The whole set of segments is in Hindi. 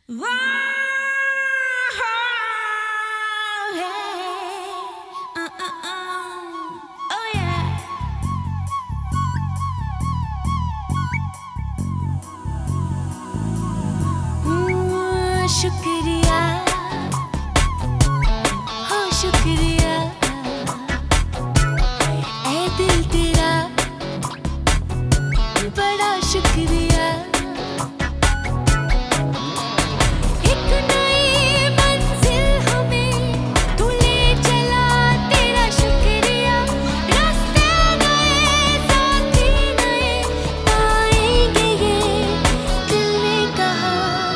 शुक्रिया हो शुक्रिया ऐ दिल तेरा बड़ा शुक्रिया। एक नई मंजिल हमें तू ले चला तेरा शुक्रिया। रास्ते नए साथी नए पाएंगे ये दिल ने कहा।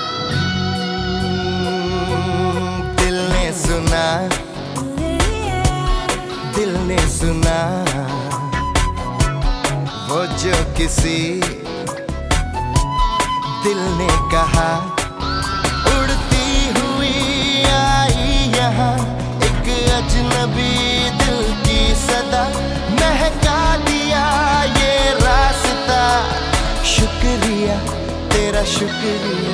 दिल ने सुना वो जो किसी दिल ने कहा। उड़ती हुई आई यहाँ एक अजनबी दिल की सदा, महका दिया ये रास्ता। शुक्रिया तेरा शुक्रिया।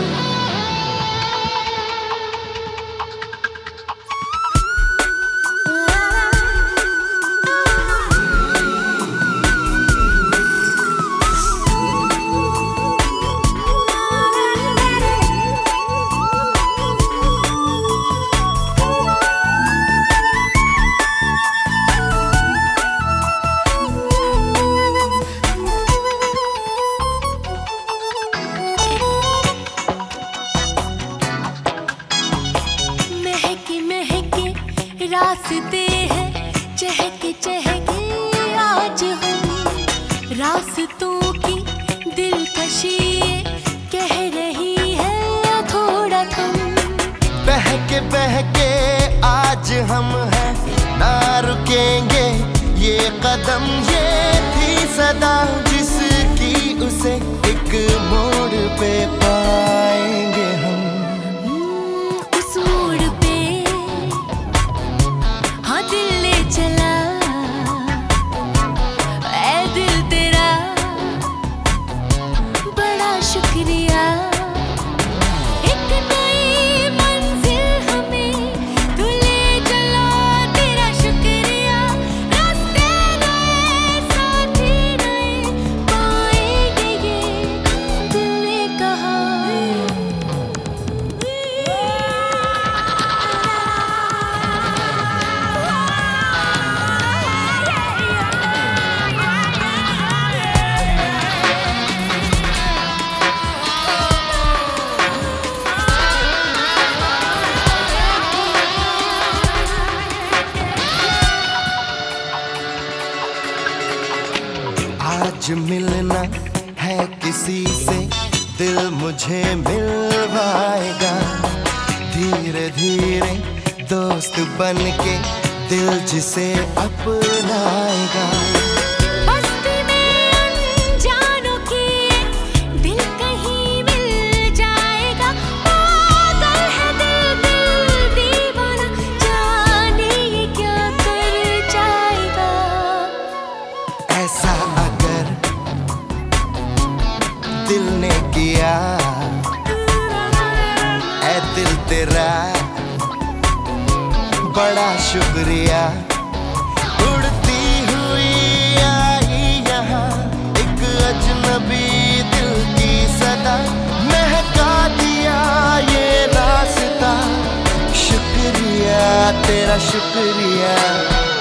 रास्ते हैं चहके चहके आज हम, रास्तों की दिलकशी कह रही है थोड़ा थम। बहके आज हम हैं ना रुकेंगे ये कदम। ये थी सदा जिसकी उसे एक मोड़ पे पाएंगे हम। उस मोड़ पे हाँ दिल ले चला ऐ दिल तेरा बड़ा शुक्रिया। एक नई मंजिल हमें तू ले चला तेरा शुक्रिया। रास्ते नए साथी नए पाएंगे ये दिल ने कहा। आज मिलना है किसी से दिल मुझे मिलवाएगा। धीरे धीरे दोस्त बन के दिल जिसे अपनाएगा। बस्ती में अनजानों की दिल कहीं मिल जाएगा। पागल है दिल दिल दीवाना, जाने ये क्या कर जाएगा। ऐसा अगर दिल ने किया ऐ दिल तेरा बड़ा शुक्रिया। उड़ती हुई आई यहाँ एक अजनबी दिल की सदा, महका दिया ये रास्ता। शुक्रिया तेरा शुक्रिया।